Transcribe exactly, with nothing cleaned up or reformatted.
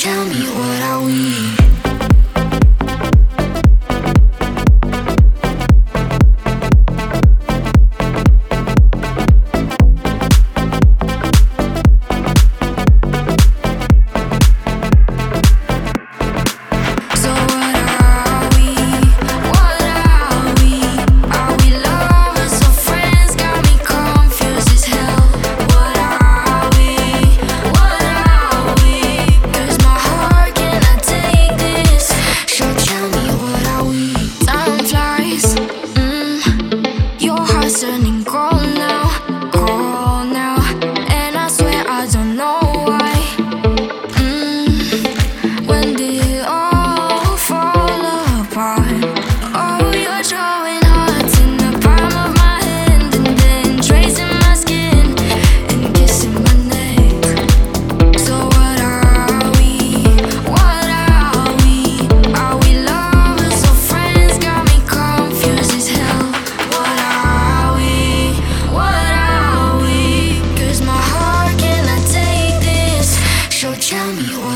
tell me, what are we? Turning cold now, cold now, and I swear I don't know why. Mm, when did it all fall apart? Oh, you're drawing hearts in the palm of my hand, and then tracing my skin and kissing my neck. So what are we? What are we? Are we lovers or friends? Got me confused as hell. What are we? What are we? 'Cause my heart cannot take this. So tell me what